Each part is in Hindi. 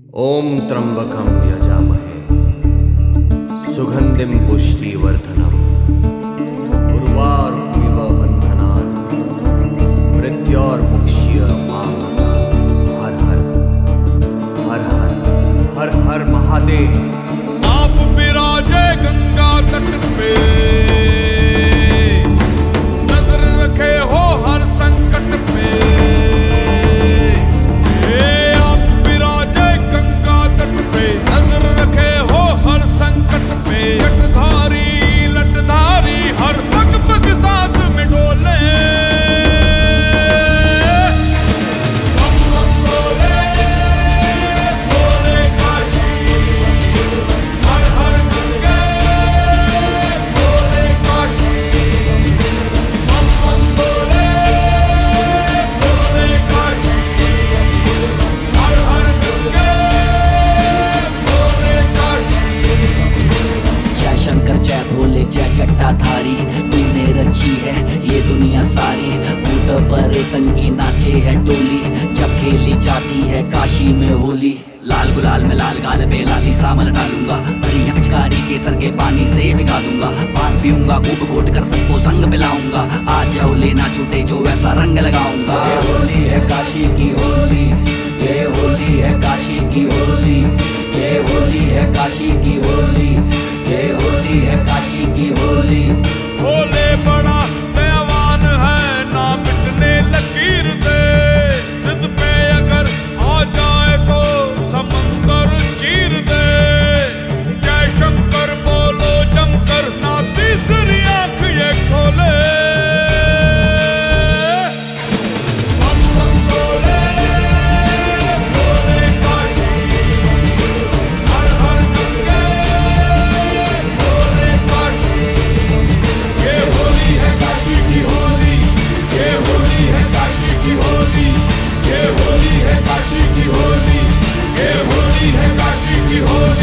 ओम त्र्यंबकं यजामहे सुगंधिं पुष्टिवर्धनम् उर्वारुकमिव बन्धनान् मृत्योर्मुक्ष्यमामृतात्। हर हर हर हर हर हर महादेव। आप विराजे गंगा तट पे, नजर रखे हो हर संकट पे। आप विराजे गंगा तट पे, नजर रखे हो हर संकट पे। लटधारी हर पग पग साथ में डोले। बम बम बोले, बोले काशी। हर हर गंगे बोले काशी। बम बम बोले, बोले काशी। हर हर गंगे बोले काशी। जय शंकर जय भोले जय जटाधारी, तूने रची है ये दुनिया सारी। भूत पर तंगी नाचे है टोली, जब खेली जाती है काशी में होली। लाल गुलाल में लाल गाल पे लाली सामल डालूंगा, भरी पिचकारी केसर के पानी से भिगा दूंगा। पान पीऊंगा घूट घूट कर सबको संग पिलाऊंगा। आज जाओ लेना छूटे जो वैसा रंग लगाऊंगा। ये होली है काशी की होली, ये होली है काशी की होली, ये होली है काशी की होली, ये होली है काशी की होली। भोले बड़ा दयावान है, ना मिटने लकीर दे। जिद पे अगर आ जाए तो समंदर चीर दे। जय शंकर बोलो जमकर, ना तीसरी आंख ये खोले। बम बम बोले, बोले काशी। हर हर गंगे बोले काशी। ये होली है काशी की होली, ये होली है काशी की होली, ये होली है काशी की होली, ये होली है काशी की होली।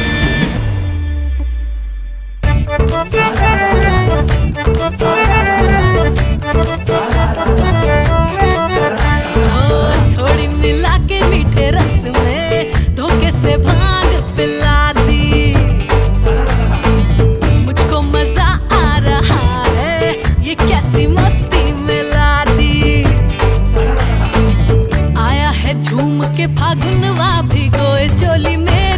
थोड़ी मिला के मीठे रस में धोखे से भांग पिला दी। मुझको मजा आ रहा है, ये कैसी मस्ती मिला दी। आया है झूम के फागुनवा भिगोए चोली में।